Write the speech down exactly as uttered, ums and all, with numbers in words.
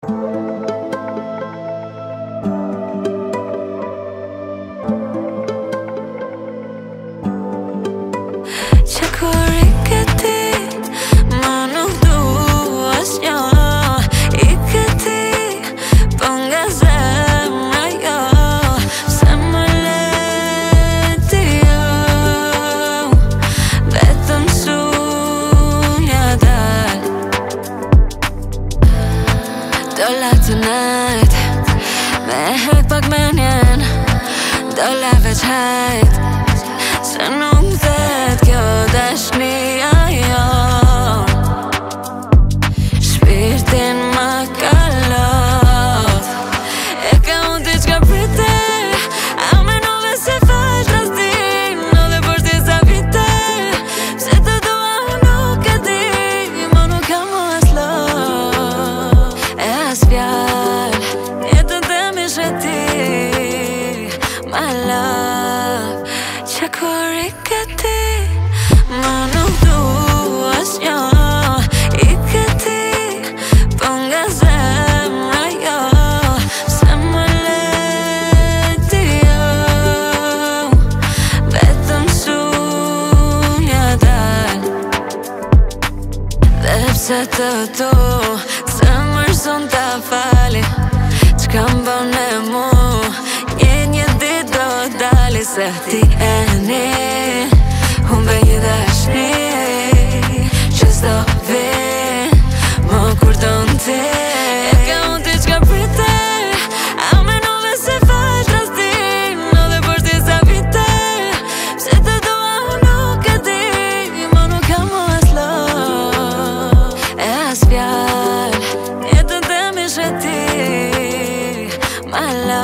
Që kur i këti më nuk du asnjë. I këti po nga zemra jo, se më leti jo, vetëm sunja dal. Dolla tonight, me hek pak menjen, dolla veç hajt, se nuk dhet kjo dashnia jon. Shpirtin ma ka lodh, e ka unë t'i qka prite, a menove se fash rastin, në dhe për t'i sa vite, se të dua unë nuk e di, mo nuk kam mu as lodh, e as fjall, jetën tem ishe ti, my love. Që kur i këti më nuk du asnjë. I këti po nga zemra jo, se më leti jo, vetëm sunja dal. Dhe pse të du, zemër son ta fali, çka m'bën e mu, një një dit do dali, se ti e një humbe një dashni që s'do vin më kur do n'ti. E ka unë t'i qka prite, a menove se fash rastin, në dhe për t'i sa vite, se të dua unë nuk e di, mo nuk kam mu as lodh, e as fjall, jetën tem ishe ti, my love.